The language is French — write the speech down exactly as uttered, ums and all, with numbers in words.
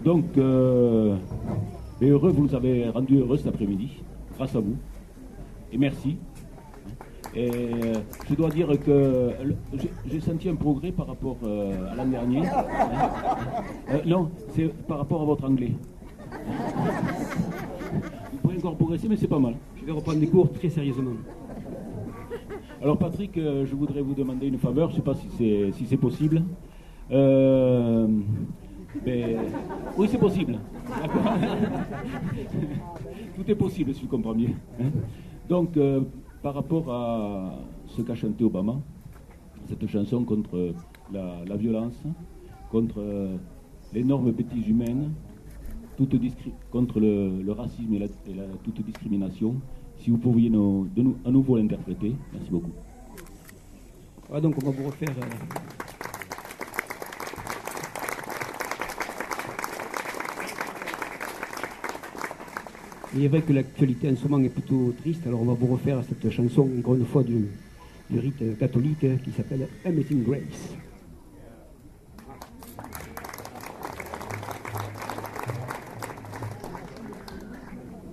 Donc, euh, mais heureux, vous nous avez rendu heureux cet après-midi, grâce à vous. Et merci. Et euh, je dois dire que j'ai senti un progrès par rapport euh, à l'an dernier. Hein. Euh, non, c'est par rapport à votre anglais. Vous pouvez encore progresser, mais c'est pas mal. Je vais reprendre des cours très sérieusement. Alors Patrick, euh, je voudrais vous demander une faveur, je ne sais pas si c'est si c'est possible. Euh, mais, oui, c'est possible. Tout est possible, si je comprends bien. Hein. Donc, euh, par rapport à ce qu'a chanté Obama, cette chanson contre la, la violence, contre euh, les normes bêtises humaines, toute contre le, le racisme et, la, et la, toute discrimination, si vous pouviez nous, de nous, à nouveau l'interpréter. Merci beaucoup. Ah, donc on va vous refaire... Euh... Il est vrai que l'actualité en ce moment est plutôt triste, alors on va vous refaire cette chanson, encore une fois, du, du rite catholique qui s'appelle Amazing Grace.